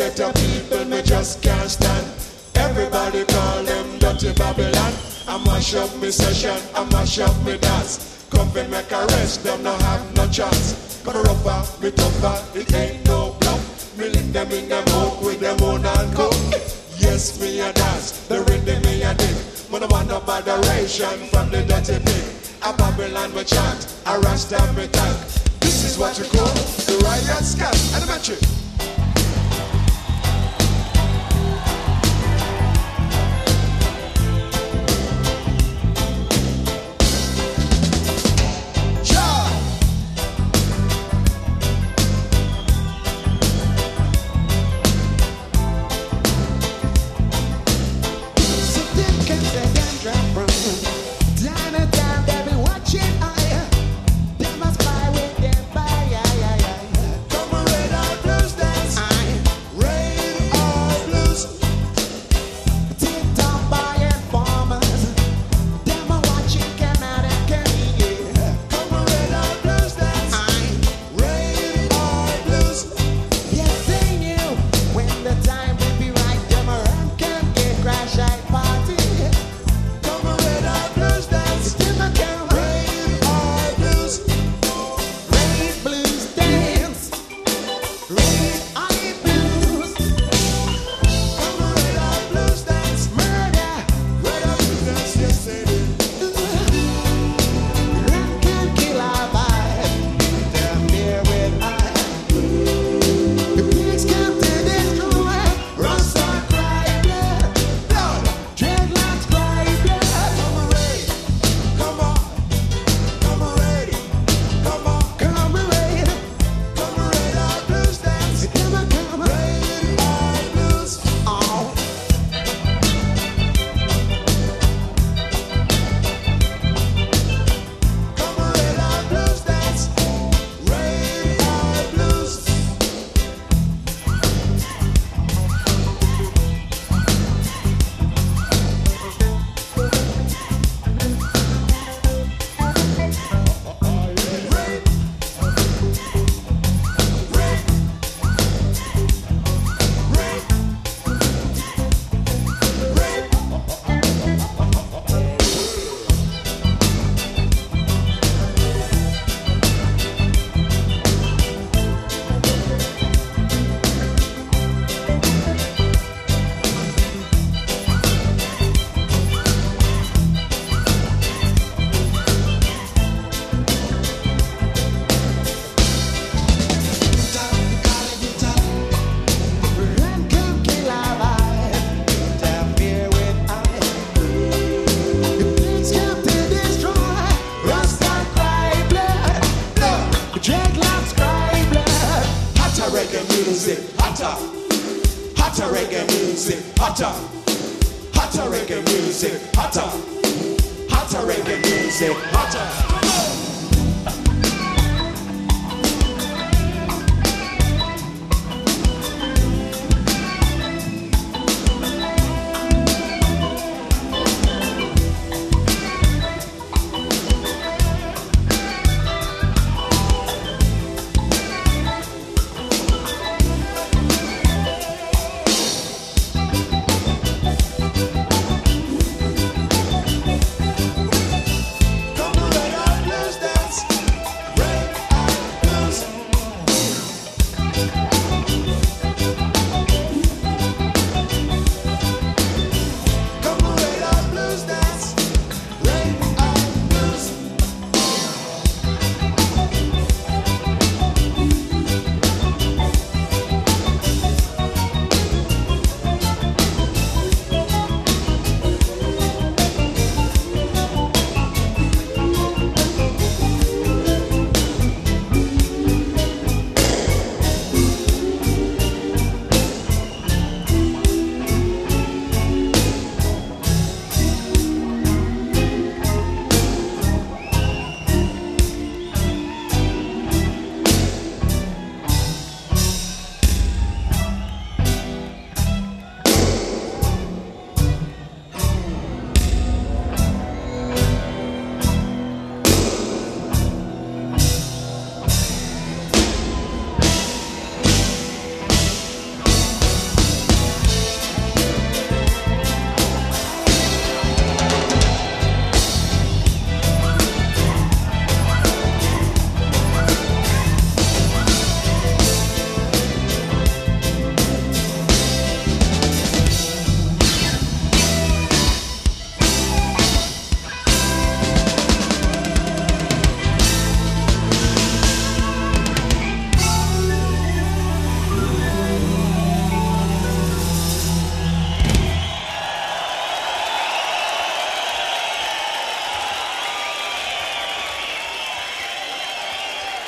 set of people me just can't stand. Everybody call them dirty Babylon. I mash up me session, I mash up me dance. Come and make a rest, them no have no chance. Gonna rougher, me tougher, it ain't no bluff. Me lick them in them out with them own and go. Yes, me a dance, the rhythm me a dig. Man, I want no botheration from the dirty pig. A Babylon me chant, a Rasta me tank. This is what you call the riot scat and the metric. Hotter reggae music, hotter. Hotter reggae music, hotter. Hotter reggae music, hotter.